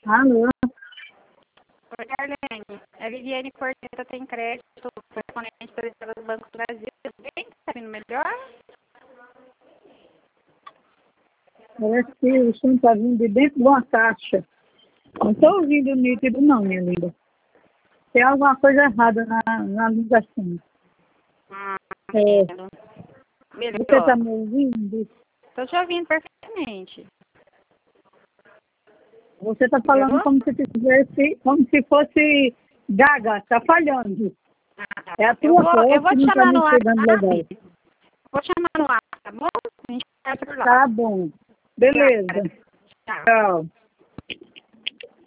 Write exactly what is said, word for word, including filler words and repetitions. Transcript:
Alô? Oi, Arlene. A Viviane Corteta tem crédito, correspondente para o Banco do Brasil. Bem, tá vindo melhor? Parece que o som está vindo de dentro de uma caixa. Não estou ouvindo nítido não, minha linda. Tem alguma coisa errada na, na ligação. Ah, É, melhor. você está me ouvindo? Estou te ouvindo perfeitamente. Você está falando como se, tivesse, como se fosse gaga, está falhando. É a Eu tua vou, eu voz vou que te não está chamar me no chegando legal. WhatsApp. Vou te chamar no WhatsApp, tá bom? A gente vai por lá. Tá bom. Beleza. Tchau. Tchau.